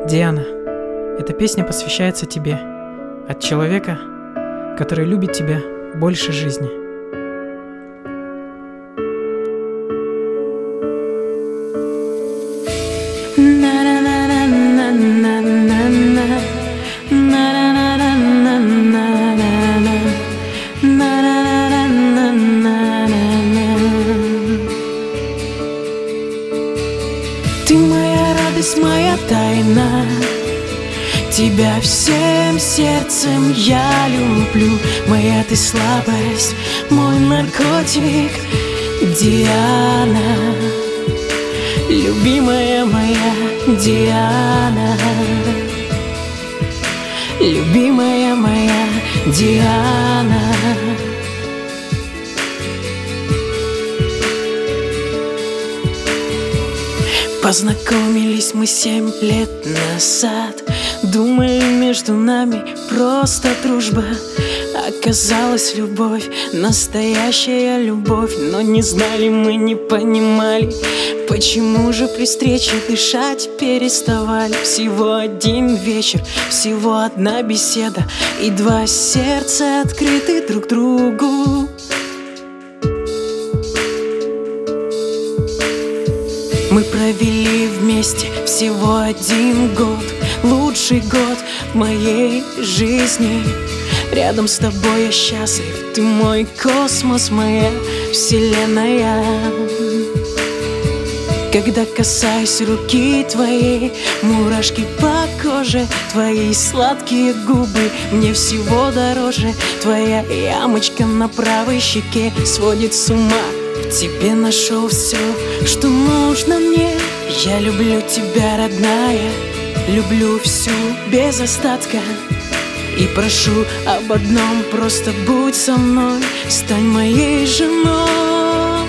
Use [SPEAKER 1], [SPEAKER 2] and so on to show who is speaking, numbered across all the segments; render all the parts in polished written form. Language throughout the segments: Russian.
[SPEAKER 1] Диана, эта песня посвящается тебе от человека, который любит тебя больше жизни.
[SPEAKER 2] Ты моя радость, моя тайна, тебя всем сердцем я люблю. Моя ты слабость, мой наркотик, Диана, любимая моя Диана, любимая моя Диана. Познакомились мы 7 лет назад, думали, между нами просто дружба. Оказалась любовь, настоящая любовь, но не знали мы, не понимали, почему же при встрече дышать переставали. Всего один вечер, всего одна беседа, и 2 сердца открыты друг другу. Мы провели вместе всего 1 год, лучший год в моей жизни. Рядом с тобой я счастлив, ты мой космос, моя вселенная. Когда касаюсь руки твоей, мурашки по коже, твои сладкие губы мне всего дороже. Твоя ямочка на правой щеке сводит с ума. В тебе нашел все, что нужно мне. Я люблю тебя, родная, люблю всю без остатка. И прошу об одном, просто будь со мной, стань моей женой.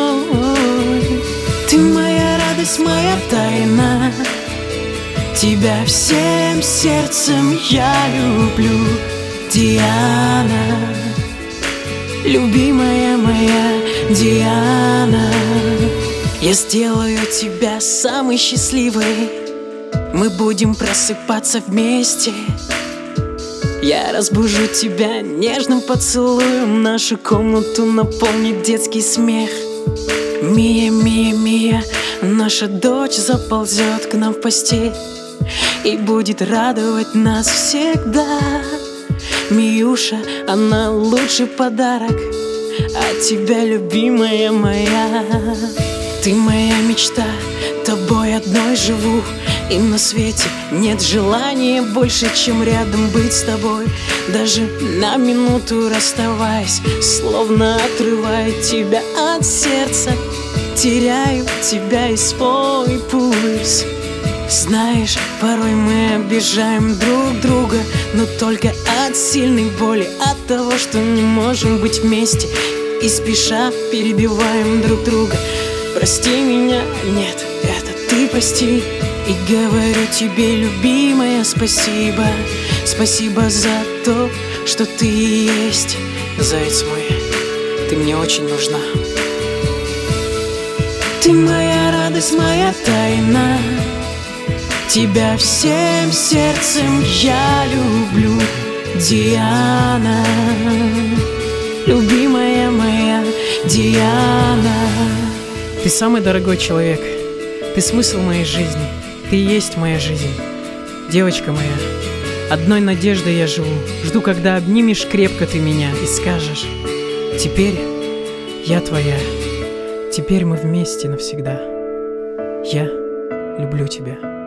[SPEAKER 2] Ты моя радость, моя тайна, тебя всем сердцем я люблю, Диана, любимая моя Диана. Я сделаю тебя самой счастливой, мы будем просыпаться вместе. Я разбужу тебя нежным поцелуем, нашу комнату наполнит детский смех. Мия, Мия, Мия, наша дочь заползет к нам в постель и будет радовать нас всегда. Миюша, она лучший подарок от тебя, любимая моя. Ты моя мечта, тобой одной живу, и на свете нет желания больше, чем рядом быть с тобой. Даже на минуту расставаясь, словно отрываю тебя от сердца, теряю тебя и свой пульс. Знаешь, порой мы обижаем друг друга, но только от сильной боли, от того, что не можем быть вместе, и спеша перебиваем друг друга. Прости меня, нет, это ты прости. И говорю тебе, любимая, спасибо. Спасибо за то, что ты есть. Заяц мой, ты мне очень нужна. Ты моя радость, моя тайна, тебя всем сердцем я люблю, Диана, любимая моя Диана.
[SPEAKER 1] Ты самый дорогой человек, ты смысл моей жизни, ты и есть моя жизнь. Девочка моя, одной надеждой я живу, жду, когда обнимешь крепко ты меня и скажешь: теперь я твоя, теперь мы вместе навсегда. Я люблю тебя.